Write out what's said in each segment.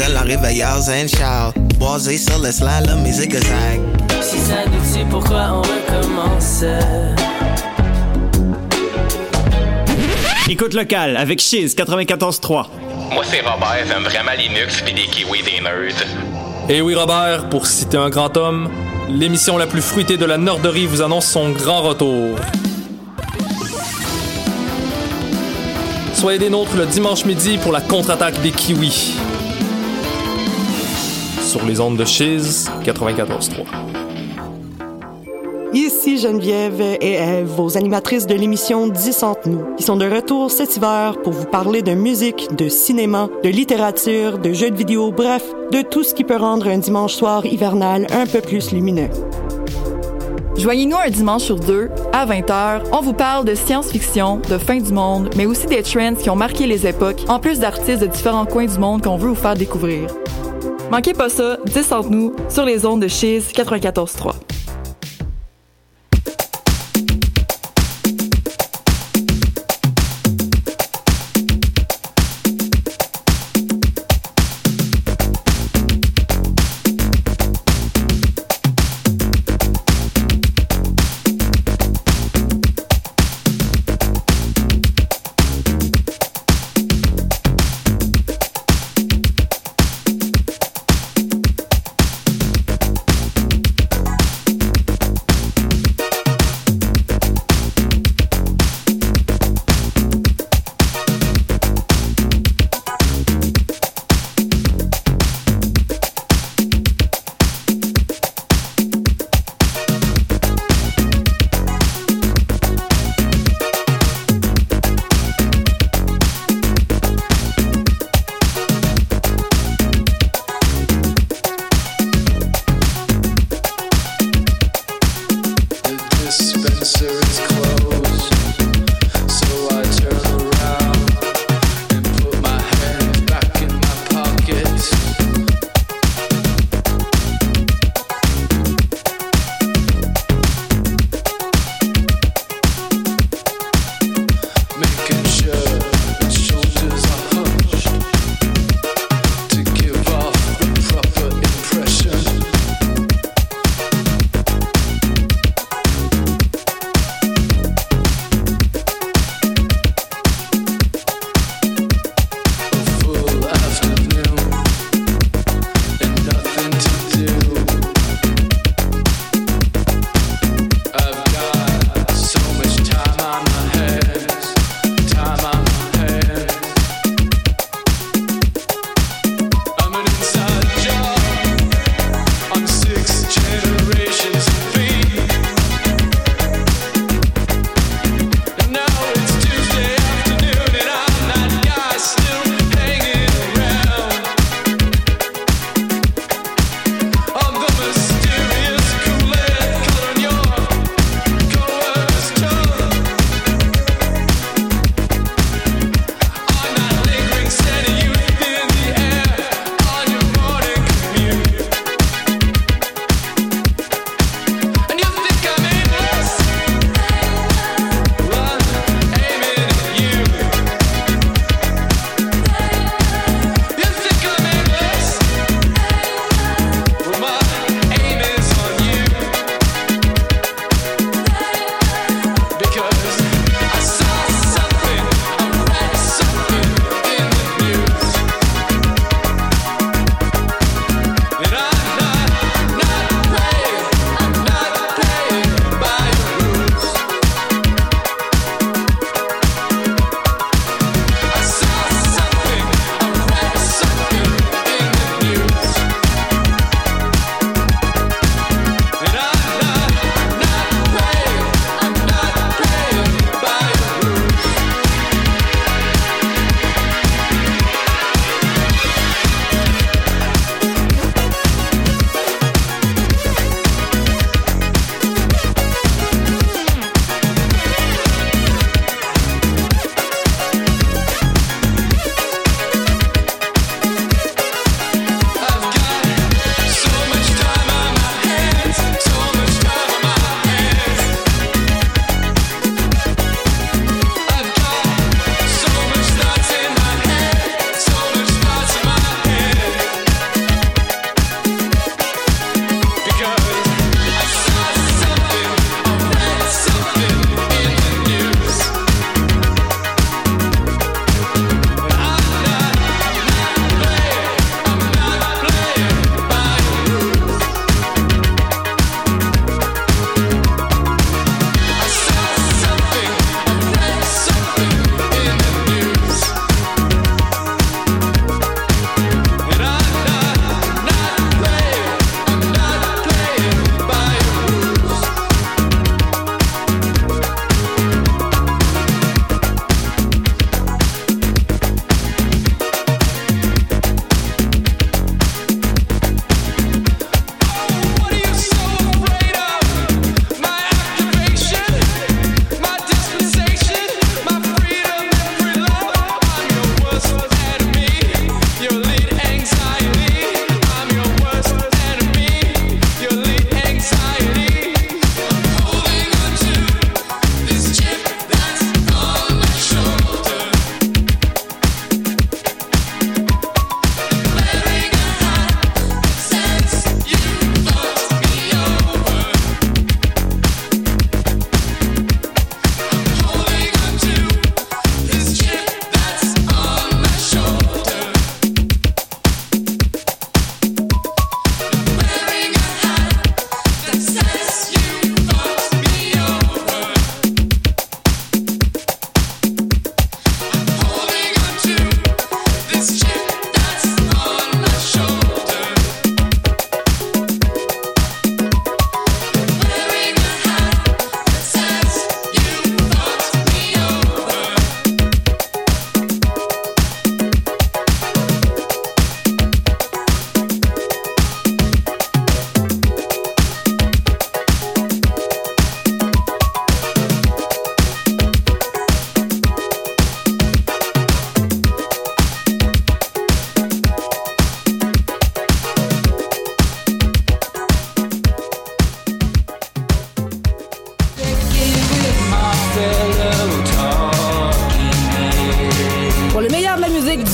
gueule en réveillant and shout. Boisé sur le slalom et zigzag. Si ça nous tue, pourquoi on recommence? Écoute locale avec Chiz 94.3. Moi c'est Robert, j'aime vraiment Linux pis des kiwis des nerds. Et oui Robert, pour citer un grand homme, l'émission la plus fruitée de la Norderie vous annonce son grand retour. Soyez des nôtres le dimanche midi pour la contre-attaque des kiwis. Sur les ondes de Chiz 94.3. Ici Geneviève et Ève, vos animatrices de l'émission 10 entre nous, qui sont de retour cet hiver pour vous parler de musique, de cinéma, de littérature, de jeux de vidéo, bref, de tout ce qui peut rendre un dimanche soir hivernal un peu plus lumineux. Joignez-nous un dimanche sur deux, à 20h. On vous parle de science-fiction, de fin du monde, mais aussi des trends qui ont marqué les époques, en plus d'artistes de différents coins du monde qu'on veut vous faire découvrir. Manquez pas ça, 10 entre nous, sur les ondes de Chiz 94.3.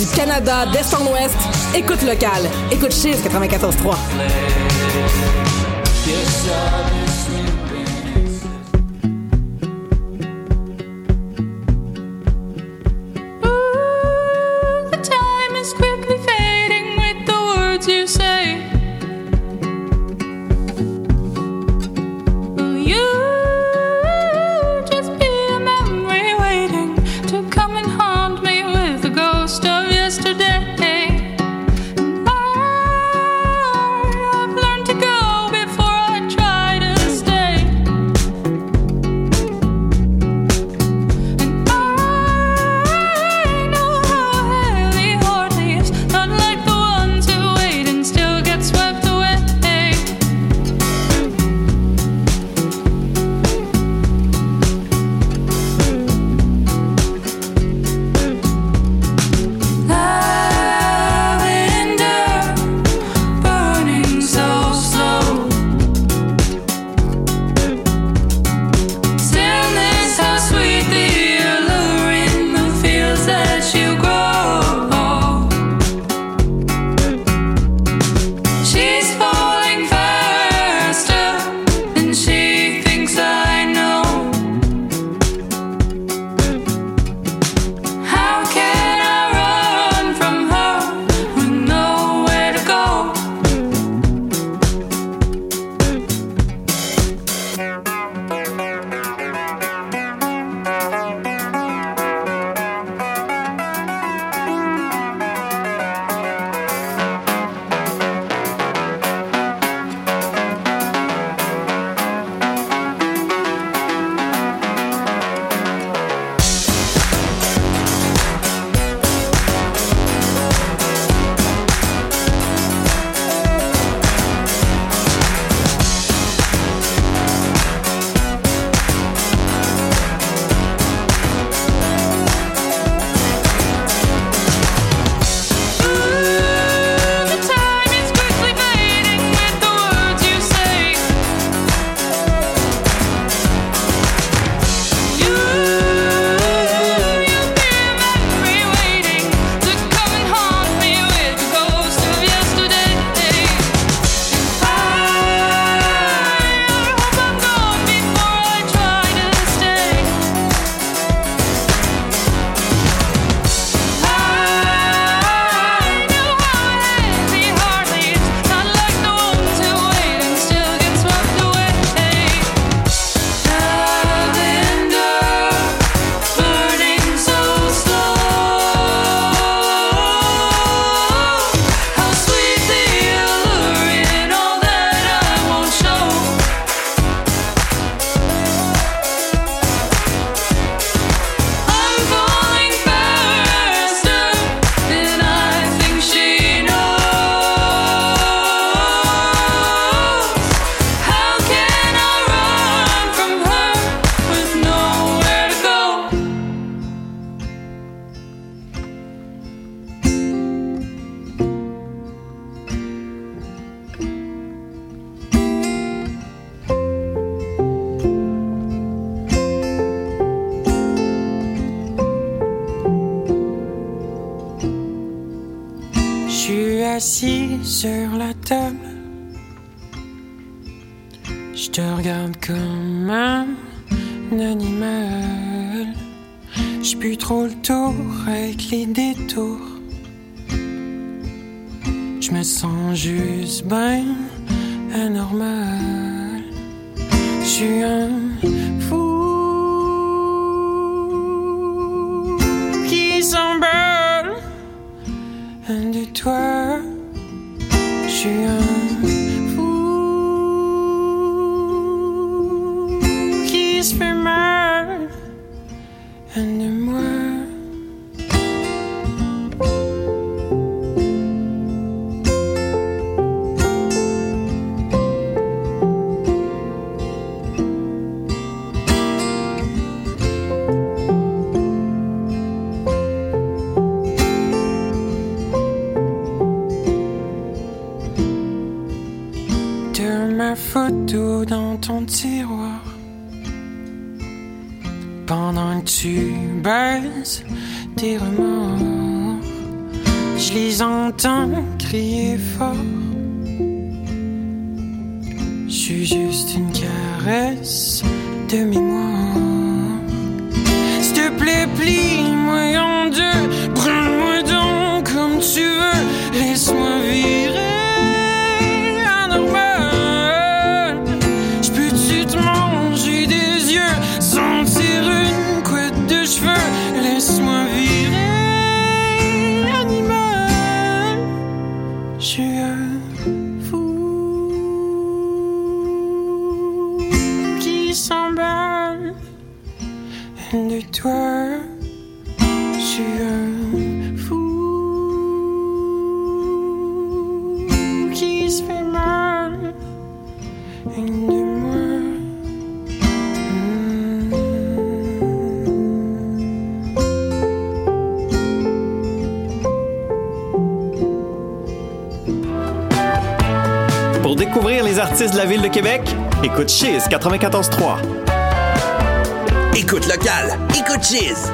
Canada, d'est en ouest. Écoute local. Écoute Chiz 94.3. assis sur la table. Je te regarde comme un animal. J'suis plus trop le tour avec les détours. J'me sens juste ben anormal. J'suis un fou qui s'emballe de toi. J'suis un fou qui se fait mal de moi. Ma photo dans ton tiroir pendant que tu baises tes remords. je les entends crier fort. Je suis juste une caresse de mémoire. S'il te plaît, plie-moi en deux, prends-moi donc comme tu veux, laisse-moi virer anormal. J'peux-tu te manger des yeux, sentir une couette de cheveux, laisse-moi virer animal. Je suis un fou qui s'emballe de toi. Je suis un fou qui se fait mal de moi. Pour découvrir les artistes de la ville de Québec, écoute Chiz 94.3. Écoute local, écoute Chiz.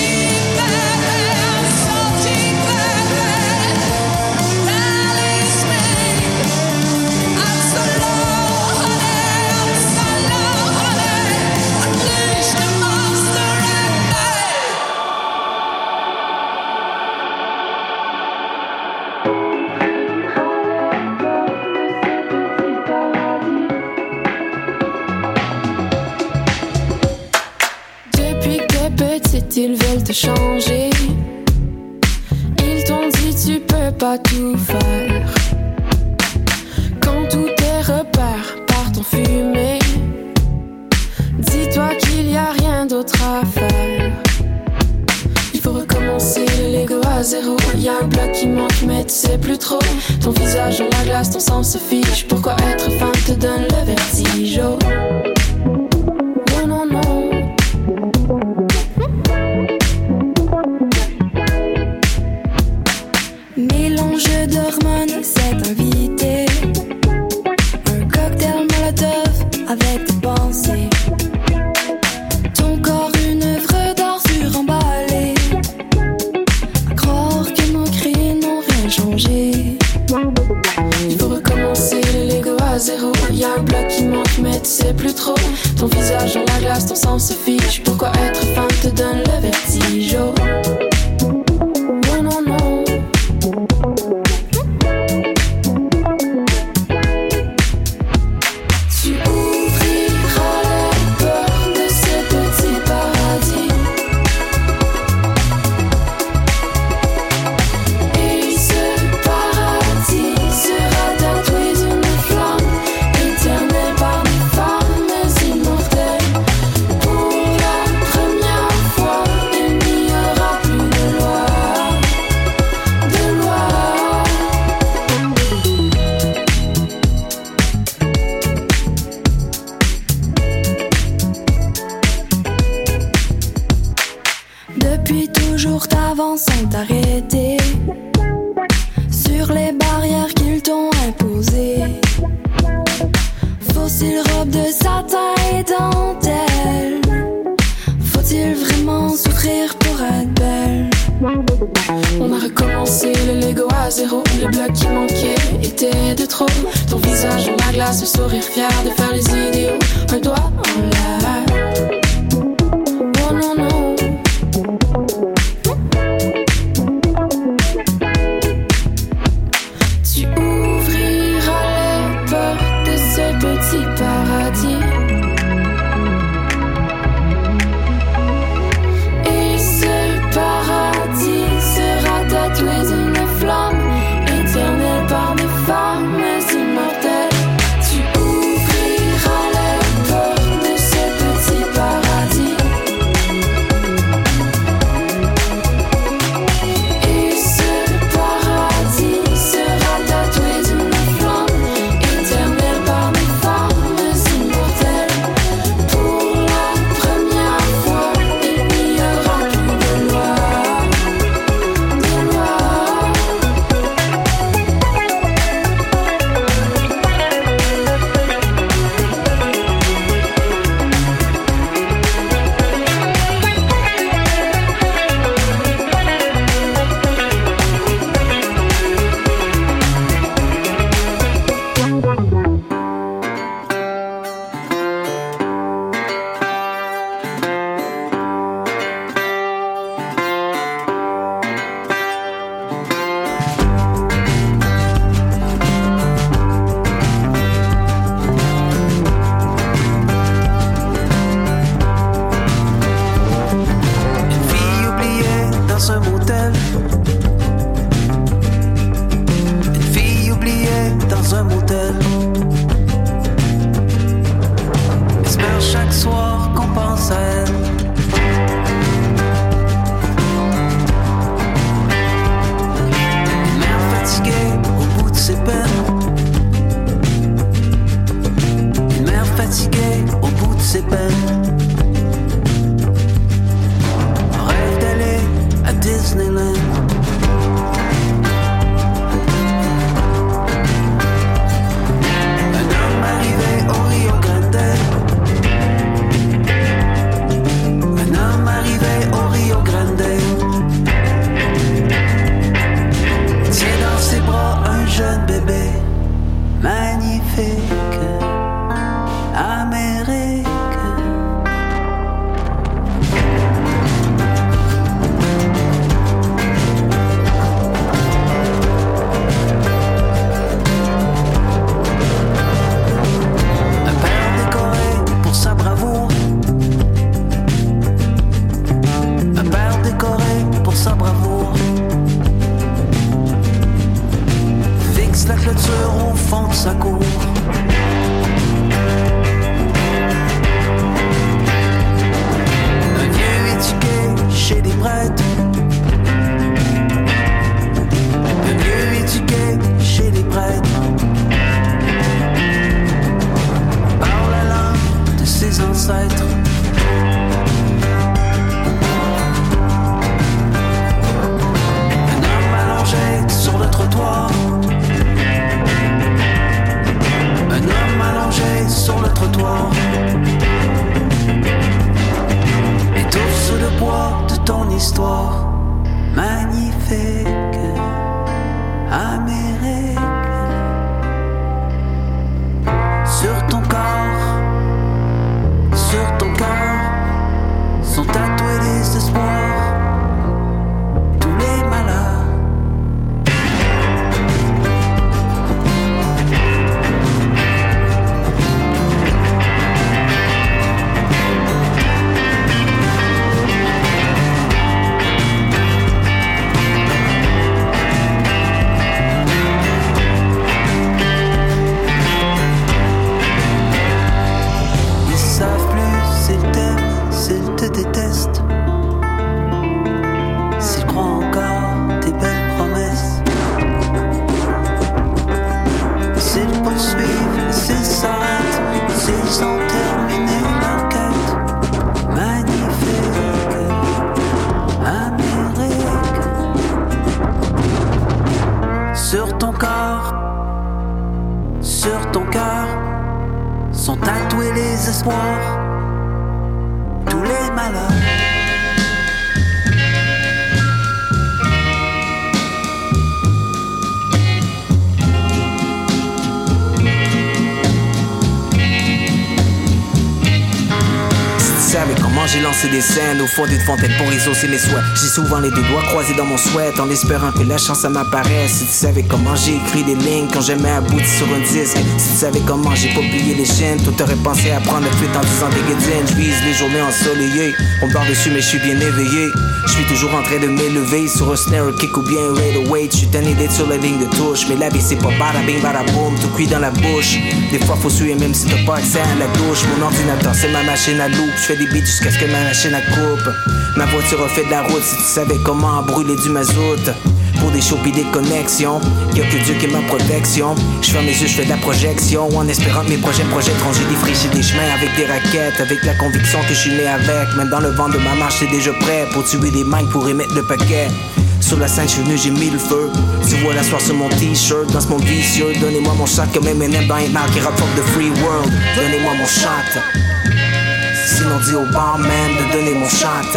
Release me. ils veulent te changer. Ils t'ont dit tu peux pas tout faire. Quand tous tes repères partent en fumée, dis-toi qu'il y a rien d'autre à faire. Il faut recommencer le Lego à zéro. Y a un bloc qui manque mais tu sais plus trop. Ton visage dans la glace, ton sang se fiche. Pourquoi être fan te donne le vertige? Non, non, non. Mélange d'hormones, c'est invité. Un cocktail Molotov avec tes pensées. Ton corps une œuvre d'art suremballée. À croire que nos cris n'ont rien changé. Il faut recommencer le Lego à zéro. Y a un bloc qui manque mais tu sais plus trop. Ton visage dans la glace, ton sang se fiche. Pourquoi être fan te donne le vertige? Non, non, non. Tu ouvriras les portes de ce petit paradis. Et ce paradis sera tatoué d'une flamme éternelle par des femmes immortelles. Pour la première fois, il n'y aura plus de loi. Depuis toujours t'avances sans t'arrêter sur les barrières qu'ils t'ont imposées. Fossile robe de satin et dentelle. Faut-il vraiment souffrir pour être belle? On a recommencé le Lego à zéro. Le bloc qui manquait était de trop. Ton visage dans la glace, le sourire fier de faire les idéaux. Un doigt en l'air. Oh non, non. Tu ouvriras les portes de ce petit paradis. Et ce paradis sera tatoué d'une flamme éternelle par des femmes immortelles. Tu ouvriras les portes de ce petit la clôture au fond de sa cour. Un vieux étiqué chez les prêtres. Un vieux étiqué chez les prêtres. Parle la langue de ses ancêtres. Sur le trottoir. Un homme allongé sur le trottoir. Étouffe sous le poids de ton histoire. Magnifique Amérique. Sur ton corps sont tatoués les espoirs. Tous les malheurs. Sur ton cœur sont tatoués les espoirs, tous les malheurs. Tu savais comment j'ai lancé des scènes au fond d'une fontaine pour exaucer mes souhaits. J'ai souvent les deux doigts croisés dans mon souhait en espérant que la chance m'apparaisse. Si tu savais comment j'ai écrit des lignes quand jamais abouti sur un disque. Si tu savais comment j'ai pas plié les chaînes, tout aurait pensé à prendre la fuite en disant des guédines. Je vise les journées ensoleillées, on me barre dessus mais je suis bien éveillé. Je suis toujours en train de m'élever sur un snare kick ou bien un rate away. Je suis tanné d'être sur la ligne de touche, mais la vie c'est pas bada bing bada boom, tout cuit dans la bouche. Des fois faut suer même si t'as pas accès à la douche. Mon ordinateur c'est ma machine à loupe, je fais des beats jusqu'à ce que ma machine à coupe. Ma voiture a fait de la route, si tu savais comment brûler du mazout. Pour des shows pis des connexions, y'a que Dieu qui est ma protection. Je ferme les yeux, je fais de la projection en espérant que mes projets projetteront. J'ai défriché des chemins avec des raquettes, avec la conviction que je suis né avec. Même dans le vent de ma marche, c'est déjà prêt pour tuer des manques, pour émettre le paquet. Sur la scène, je suis venu, j'ai mis le feu. Tu vois la soirée sur mon t-shirt, dans ce monde vicieux. Donnez-moi mon shot comme Eminem dans Ain't Mal qui rapporte de Free World. Donnez-moi mon shot. Sinon dis au barman de donner mon shot.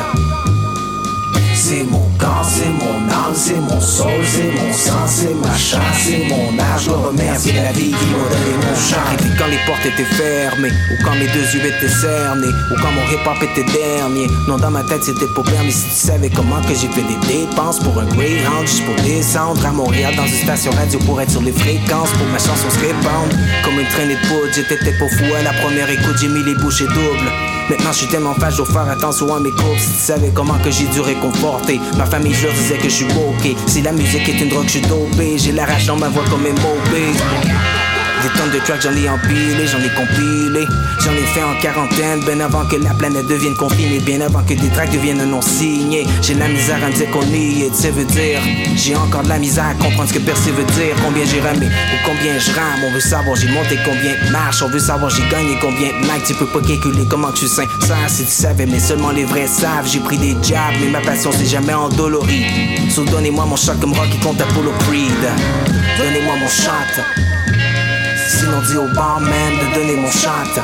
C'est mon corps, c'est mon âme, c'est mon soul, c'est mon sang, c'est ma chasse, c'est mon âge. Je dois remercier la vie qui m'a donné mon chant. Et quand les portes étaient fermées, ou quand mes deux yeux étaient cernés, ou quand mon hip-hop était dernier. Non, dans ma tête c'était pas permis. Si tu savais comment que j'ai fait des dépenses pour un Greyhound, juste pour descendre à Montréal dans une station radio pour être sur les fréquences, pour ma chanson se répandre comme une traînée de poudre. J'étais peut-être pas fou à la première écoute, j'ai mis les bouchées doubles. Maintenant je suis tellement fâche, je dois faire attention à mes courbes. Si tu savais comment que j'ai dû réconforter ma famille, je leur disais que je suis ok. Si la musique est une drogue, je suis dopé. J'ai la rage dans ma voix comme un mobile. Des tonnes de tracks, j'en ai empilé, j'en ai compilé. J'en ai fait en quarantaine, bien avant que la planète devienne confinée, bien avant que des tracks deviennent un nom signé. J'ai de la misère à me dire qu'on y est, tu sais veut dire. J'ai encore de la misère à comprendre ce que percer veut dire. Combien j'ai ramé ou combien je rame. On veut savoir j'ai monté combien de marches. On veut savoir j'ai gagné combien de likes. Tu peux pas calculer comment que je suis sincère. Si tu savais, mais seulement les vrais savent. J'ai pris des jabs, mais ma passion c'est jamais endolorie. So donnez-moi mon shot comme Rocky contre Apollo Creed. Donnez-moi mon shot. Sinon dis au barman de donner mon shot.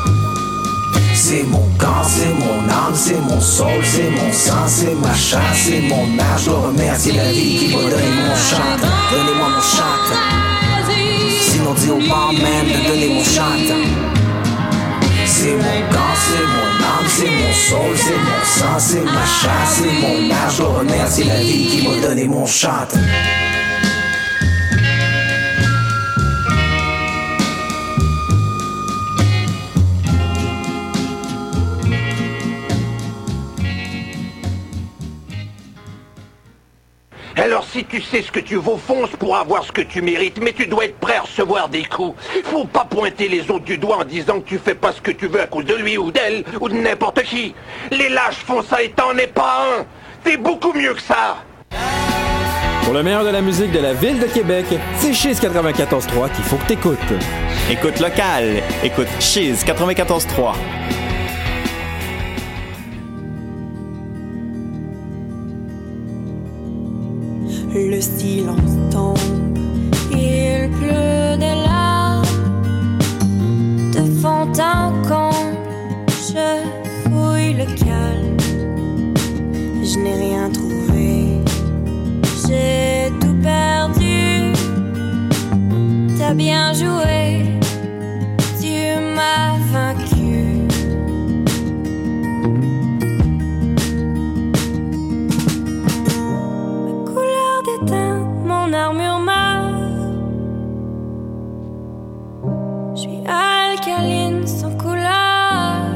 C'est mon corps, c'est mon âme, c'est mon soul, c'est mon sang, c'est ma chasse, c'est mon âge. Je dois remercier la vie qui m'a donné mon shot. Donnez-moi mon shot. Sinon dis au barman de donner mon shot. C'est mon corps, c'est mon âme, c'est mon soul, c'est mon sang, c'est ma chasse, c'est mon âge. Je dois remercier la vie qui m'a donné mon shot. Alors si tu sais ce que tu vaux, fonce pour avoir ce que tu mérites, mais tu dois être prêt à recevoir des coups. Faut pas pointer les autres du doigt en disant que tu fais pas ce que tu veux à cause de lui ou d'elle ou de n'importe qui. Les lâches font ça et t'en es pas un. T'es beaucoup mieux que ça. Pour le meilleur de la musique de la ville de Québec, c'est Chiz 94.3 qu'il faut que t'écoutes. Écoute local, écoute Chiz 94.3. Le silence tombe, il pleut des larmes de fond en comble. Je fouille le calme, je n'ai rien trouvé, j'ai tout perdu. T'as bien joué, tu m'as vaincu. Mon armure meurt. Je suis alcaline sans couleur.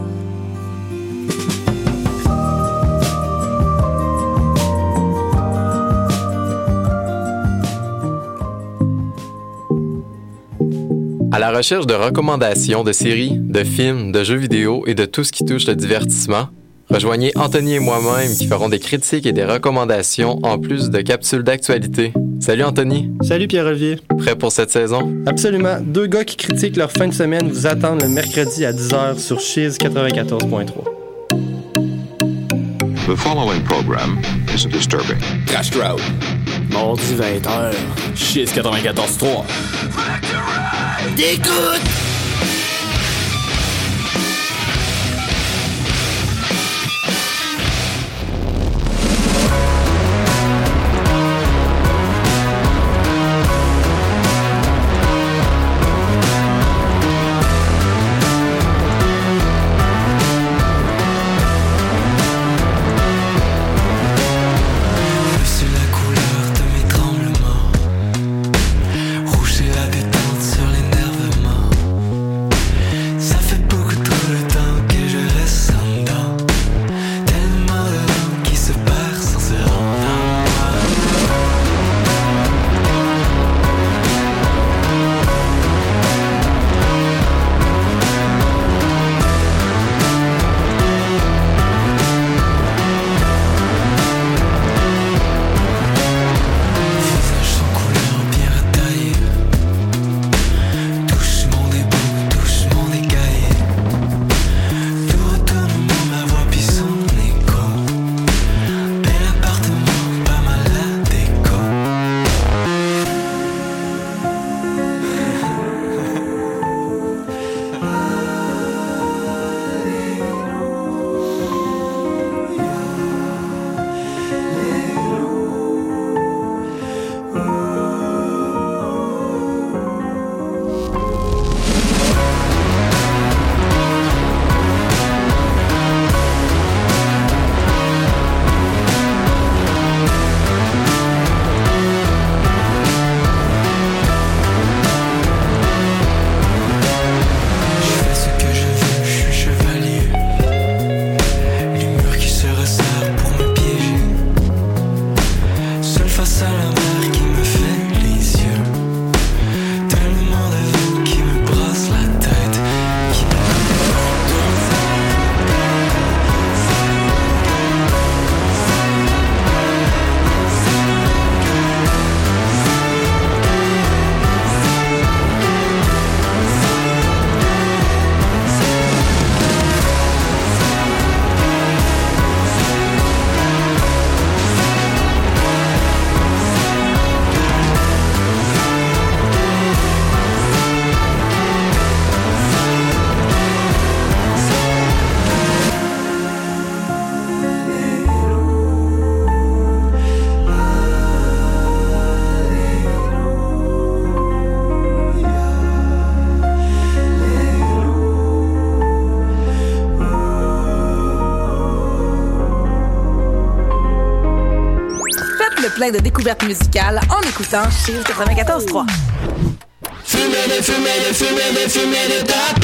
À la recherche de recommandations de séries, de films, de jeux vidéo et de tout ce qui touche le divertissement, rejoignez Anthony et moi-même qui feront des critiques et des recommandations en plus de capsules d'actualité. Salut Anthony. Salut Pierre-Olivier. Prêt pour cette saison? Absolument. Deux gars qui critiquent leur fin de semaine vous attendent le mercredi à 10h sur Chiz 94.3. The following program is disturbing. Crash Crowd. Mardi 20h. Chiz 94.3. D'écoute! Plein de découvertes musicales en écoutant Chiz 94.3. Fumez des tapes.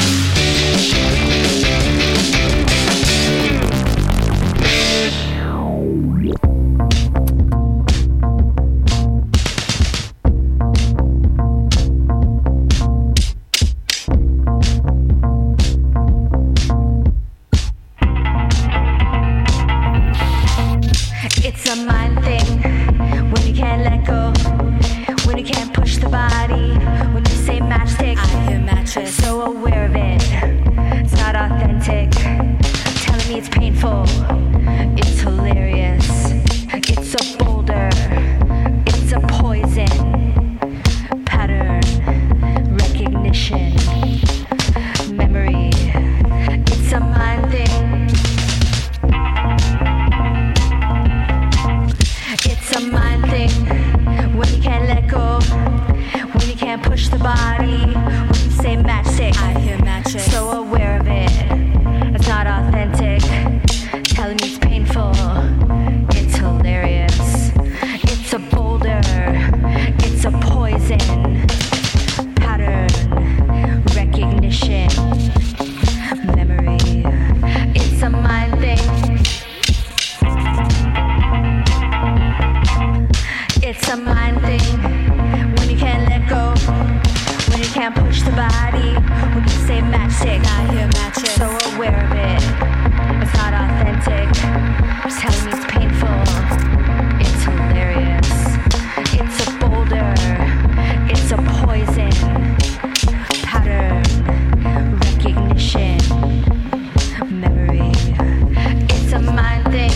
the body. When you say matchstick, I hear matches. So aware of it. It's not authentic. Telling me it's painful. It's hilarious. It's a boulder. It's a poison. Pattern. Recognition. Memory. It's a mind thing.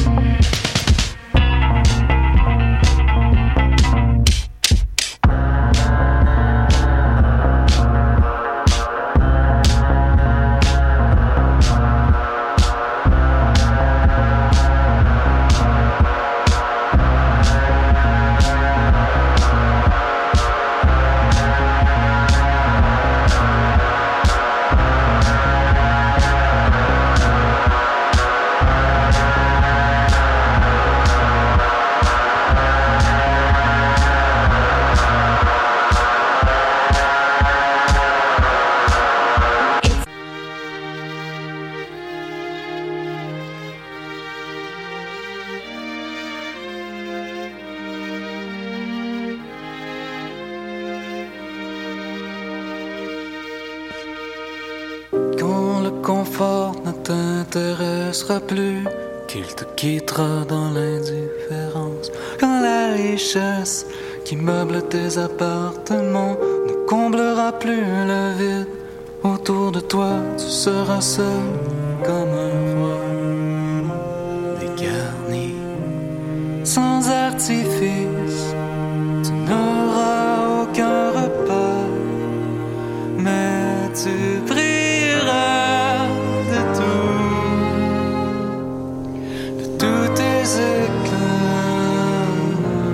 confort ne t'intéressera plus, qu'il te quittera dans l'indifférence. Quand la richesse qui meuble tes appartements ne comblera plus le vide autour de toi, tu seras seul comme un roi dégarni, sans artifice. Tu n'auras aucun repas, mais tu brilleras de tous tes éclats.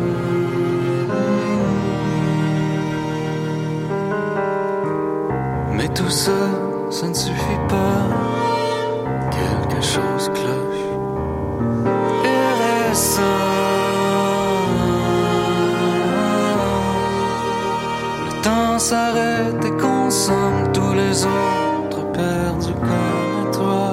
Mais tout ça, ça ne suffit pas. Quelque chose cloche et ressort. Le temps s'arrête et consomme tous les autres perdus comme toi.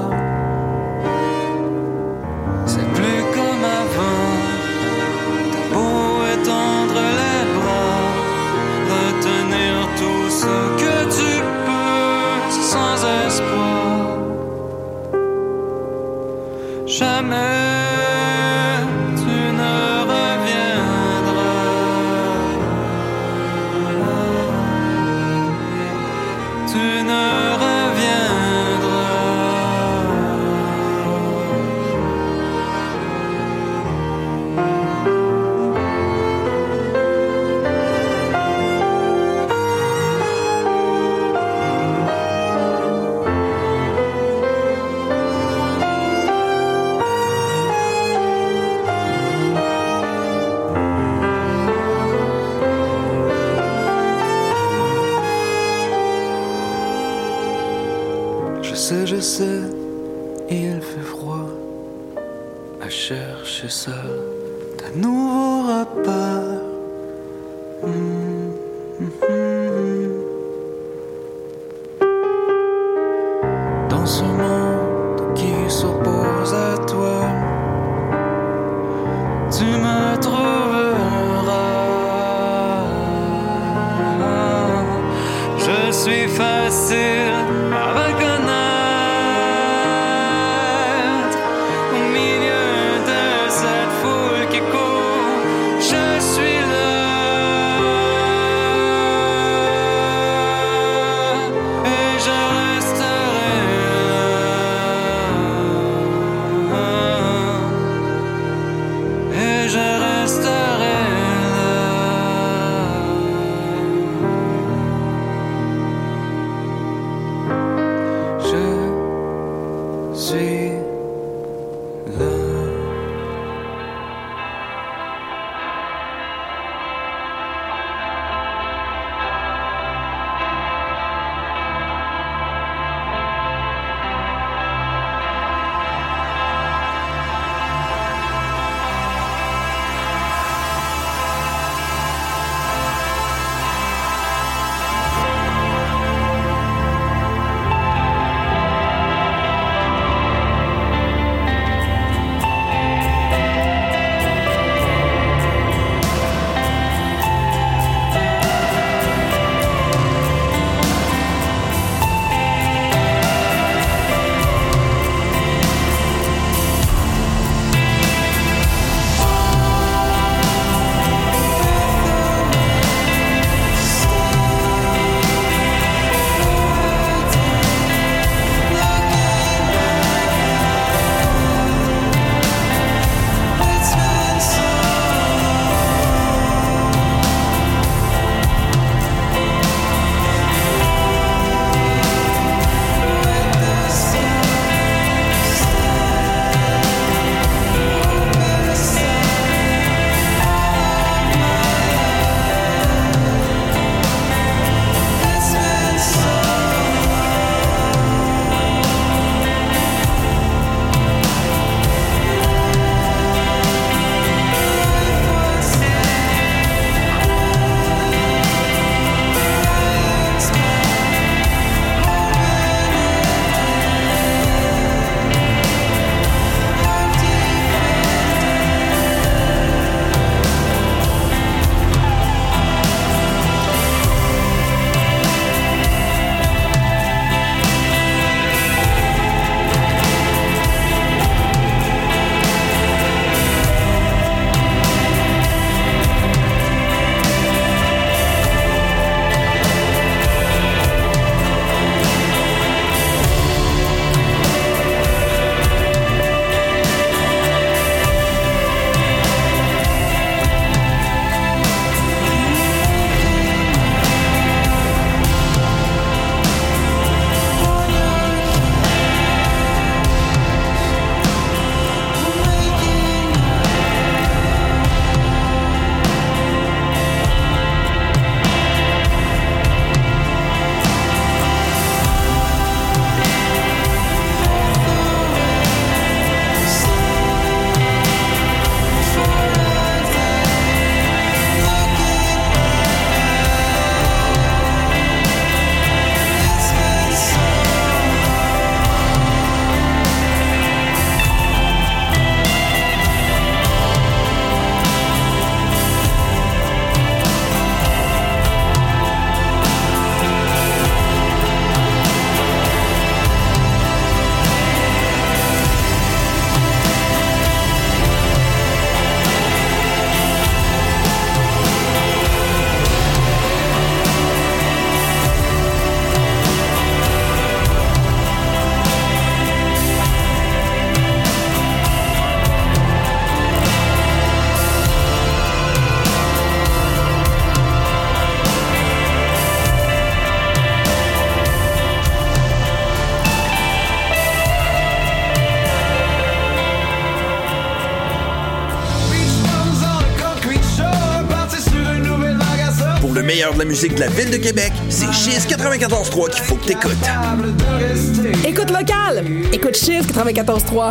C'est plus comme avant. T'as beau étendre les bras, retenir tout ce que tu peux sans espoir. Jamais tu ne reviendras. Tu ne Je sais, il fait froid à chercher seul de nouveaux repères. Dans ce monde qui s'oppose à toi, tu me trouveras. Je suis facile à reconnaître. de la musique de la Ville de Québec, c'est Chiz 94.3 qu'il faut que t'écoutes. Écoute local! Écoute Chiz 94.3.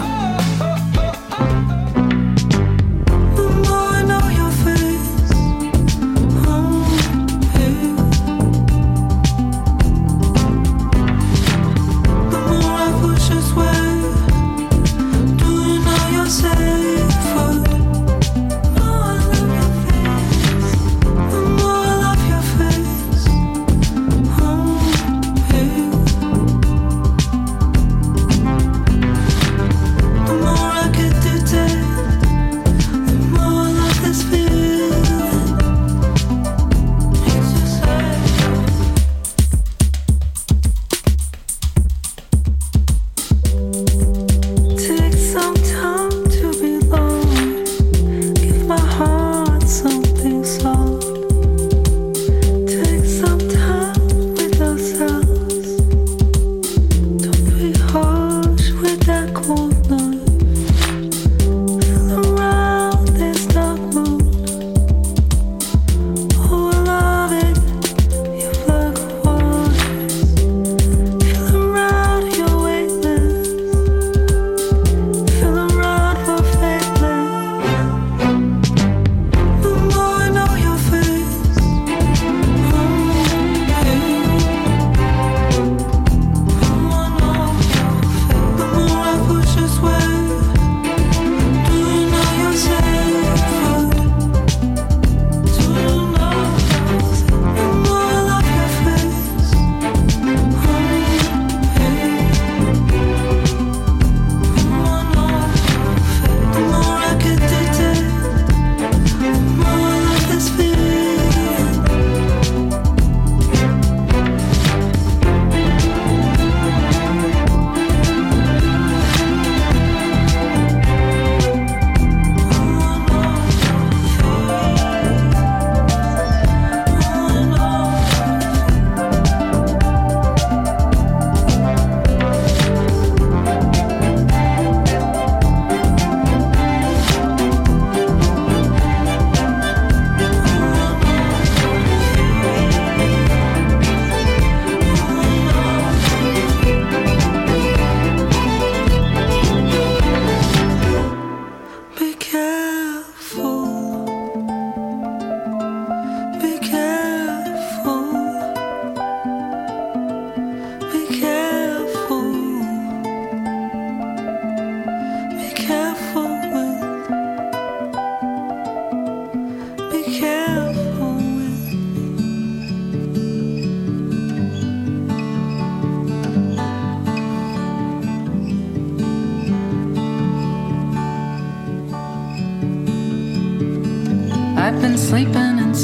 I've been sleeping in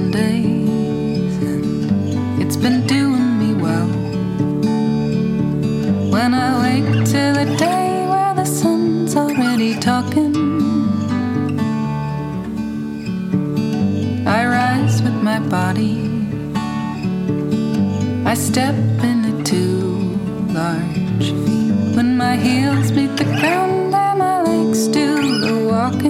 Sundays, and it's been doing me well. When I wake till the day where the sun's already talking, I rise with my body, I step into too large feet. When my heels meet the ground and my legs do the walking,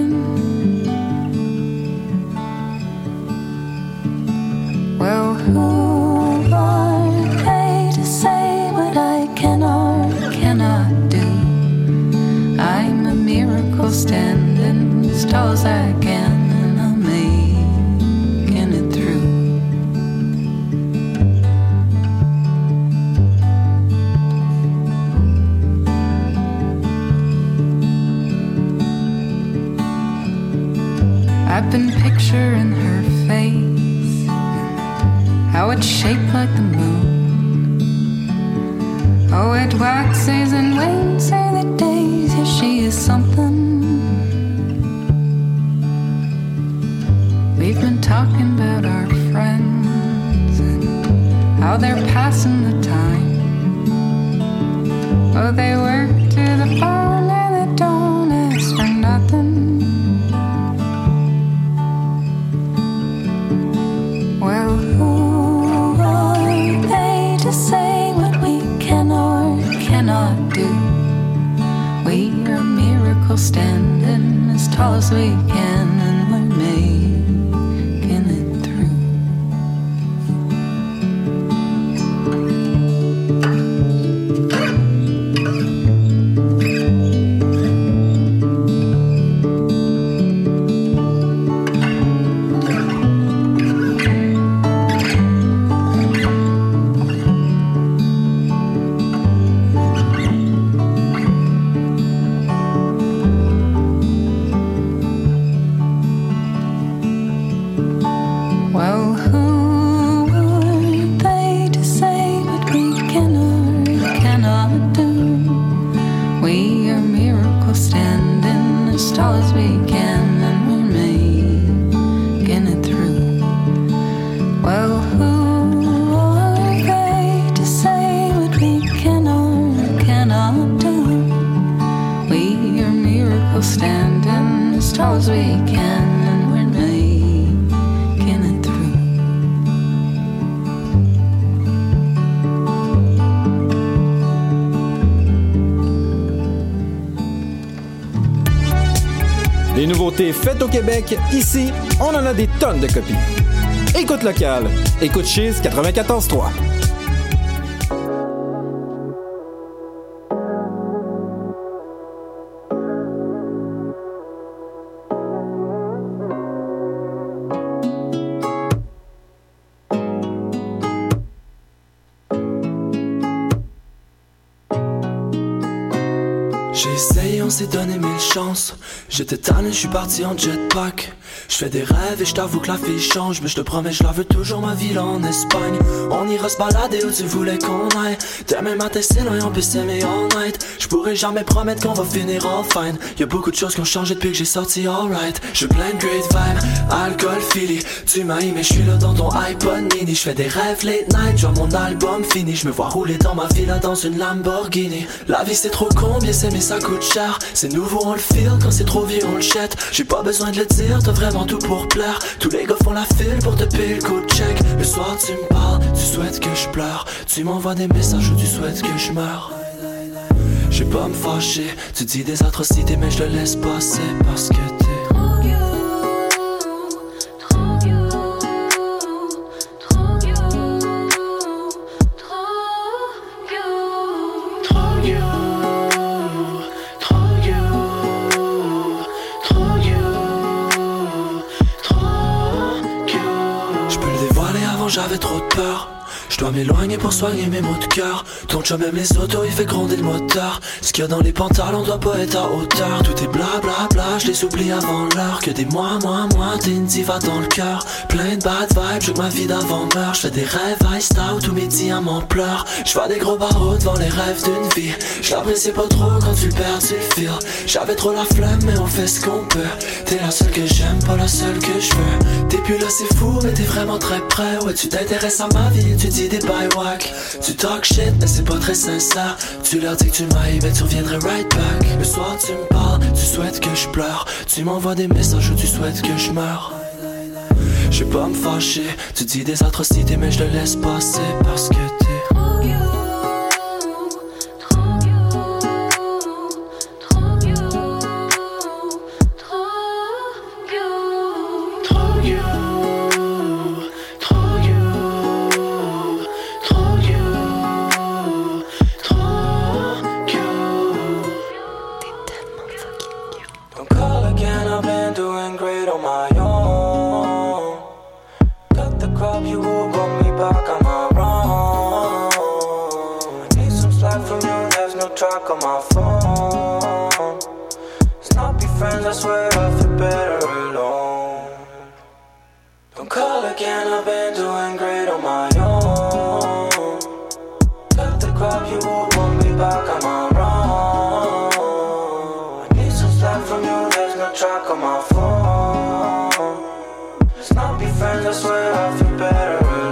well, who are they to say what I can or cannot do? I'm a miracle standing as tall as I can, and I'm making it through. I've been picturing her face, how it's shaped like the moon. Oh, it waxes and wanes in the days. Yeah, she is something. We've been talking about our friends and how they're passing the time. Oh, they work to the bone and they don't ask for nothing. Well, who are they to say what we can or cannot do? We are miracles standing as tall as we can, and we're making it through. tall as we can, and we're making it through. Des nouveautés faites au Québec, ici, on en a des tonnes de copies. Écoute local, écoute Chiz 94.3. J'ai essayé, on s'est donné 1000 chances. J'étais tanné, je suis parti en jetpack. Je fais des rêves et je t'avoue que la vie change. Mais je te promets, je la veux toujours ma ville en Espagne. On ira se balader où tu voulais qu'on aille. Demain matin c'est loin, on peut s'aimer all night. Je pourrais jamais promettre qu'on va finir all fine. Y'a beaucoup de choses qui ont changé depuis que j'ai sorti alright. Je plein de great vibes, alcool, Philly. Tu m'as aimé, je suis là dans ton iPod mini. Je fais des rêves late night, genre mon album fini. Je me vois rouler dans ma villa dans une Lamborghini. La vie c'est trop combien c'est mais ça coûte cher. C'est nouveau on le feel, quand c'est trop vieux on le jette. J'ai pas besoin de le dire, t'as vraiment tout pour plaire. Tous les gars font la file pour te payer le coup de check. Le soir tu me parles, tu souhaites que je pleure. Tu m'envoies des messages où tu souhaites que je meure. Je vais pas me fâcher, tu dis des atrocités mais je le laisse passer parce que t'es j'avais trop de peur. Je dois m'éloigner pour soigner mes maux de cœur. Ton chum aime les autos, il fait gronder le moteur. Ce qu'il y a dans les pantalons doit pas être à hauteur. Tout est bla bla bla, je les oublie avant l'heure. Que des mois, t'es une diva dans le cœur. Plein de bad vibes, je veux que ma vie d'avant meurt. Je fais des rêves iced out, tous mes diamants pleurent. Je vois des gros barreaux devant les rêves d'une vie. Je l'apprécie pas trop quand tu le perds, tu le feel. J'avais trop la flemme mais on fait ce qu'on peut. T'es la seule que j'aime, pas la seule que je veux. T'es plus là c'est fou mais t'es vraiment très près. Ouais tu t'intéresses à ma vie, tu dis des bye wack. Tu talk shit mais c'est pas très sincère. Tu leur dis que tu m'aimes mais tu reviendrais right back. Le soir tu me parles, tu souhaites que je pleure. Tu m'envoies des messages où tu souhaites que je meure. Je vais pas me fâcher, tu dis des atrocités mais je le laisse passer parce que t'es track on my phone. Let's not be friends, I swear I feel better alone. Don't call again, I've been doing great on my own. Cut the crap, you won't want me back, am I wrong? I need some slack from you, there's no track on my phone. Let's not be friends, I swear I feel better alone.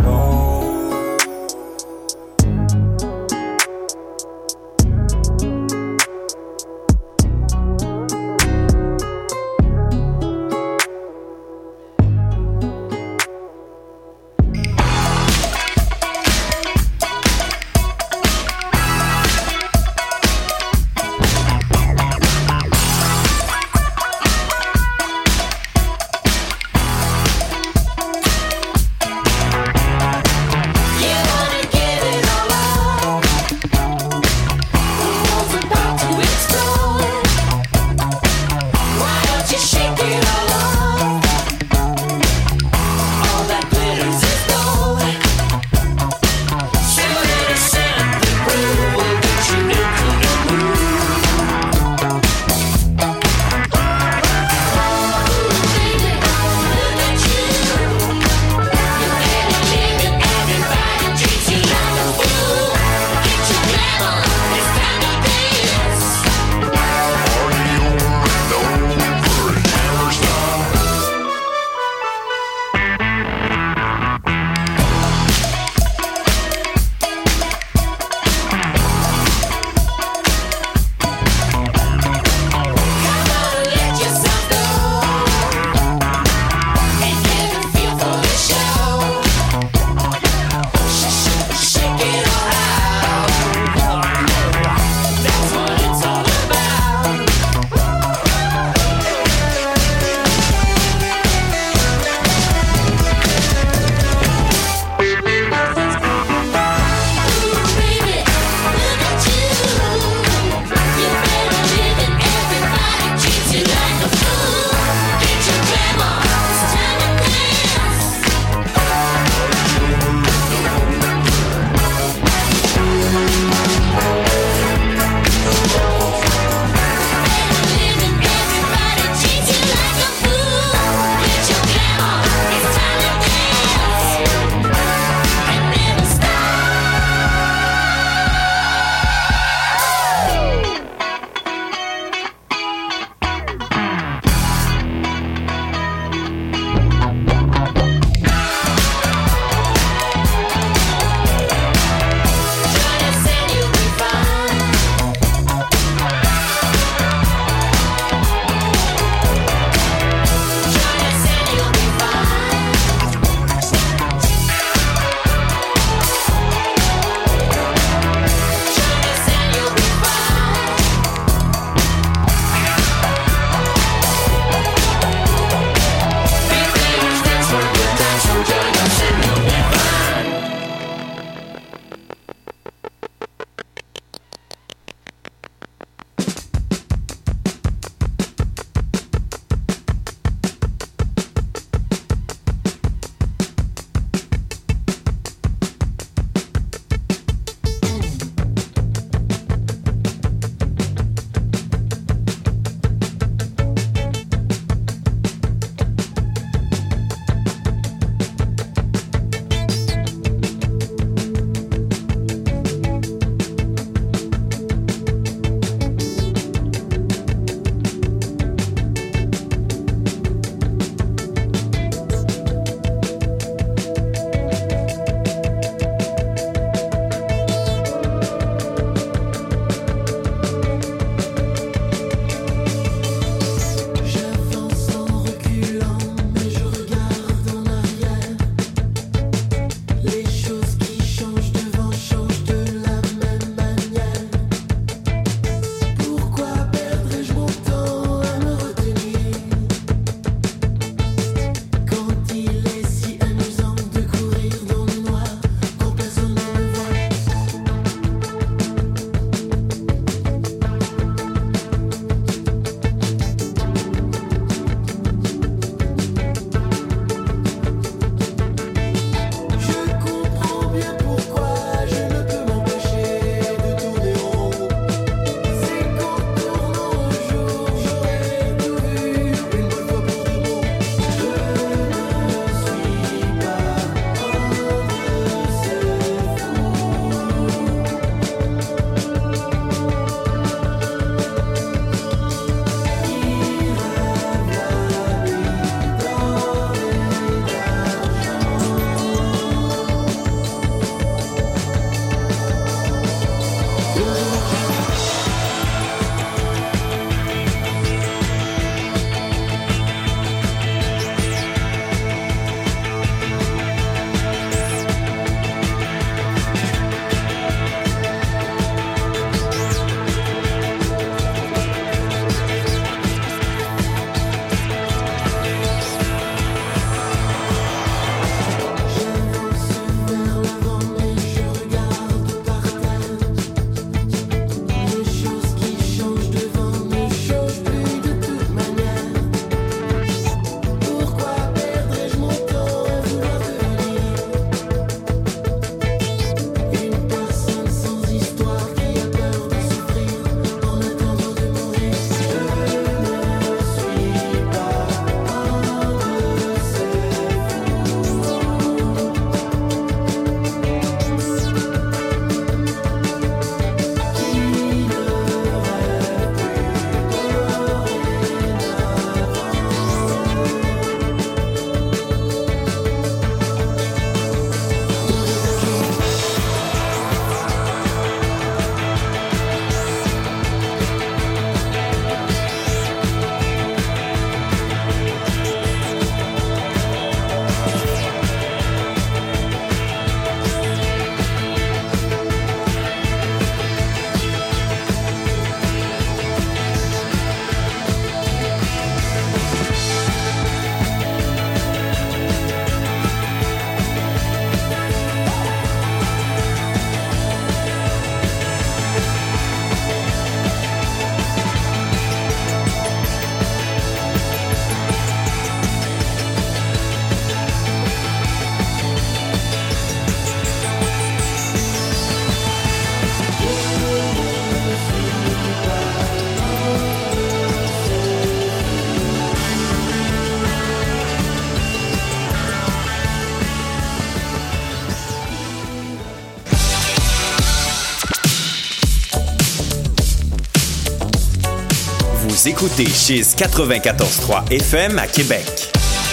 Vous écoutez Chiz 94.3 FM à Québec.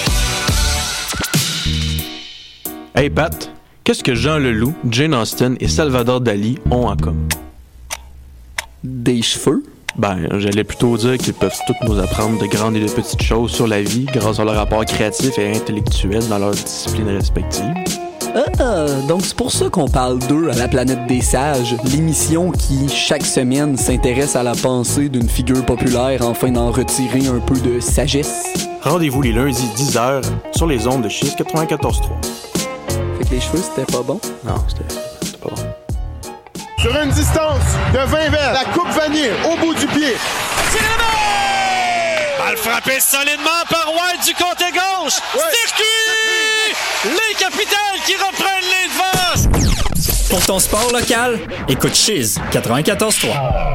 Hey Pat, qu'est-ce que Jean Leloup, Jane Austen et Salvador Dali ont en commun? Des cheveux? Ben, j'allais plutôt dire qu'ils peuvent tous nous apprendre de grandes et de petites choses sur la vie grâce à leur rapport créatif et intellectuel dans leurs disciplines respectives. Donc c'est pour ça qu'on parle d'eux à la planète des sages, l'émission qui, chaque semaine, s'intéresse à la pensée d'une figure populaire afin d'en retirer un peu de sagesse. Rendez-vous les lundis 10h sur les ondes de Chiz 94.3. Fait que les cheveux, c'était pas bon? Non, c'était pas bon. Sur une distance de 20 mètres, la coupe vanille au bout du pied. Balle frappée solidement par White du côté gauche. Circuit! Les Capitals qui reprennent les devants. Pour ton sport local, écoute Chiz 94.3.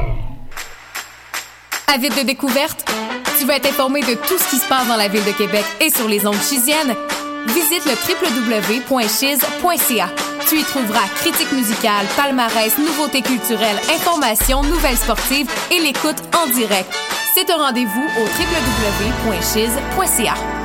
Avide de découverte? Tu veux être informé de tout ce qui se passe dans la ville de Québec et sur les ondes chiziennes? Visite le www.chiz.ca. Tu y trouveras critiques musicales, palmarès, nouveautés culturelles, informations, nouvelles sportives et l'écoute en direct. C'est un rendez-vous au www.chiz.ca.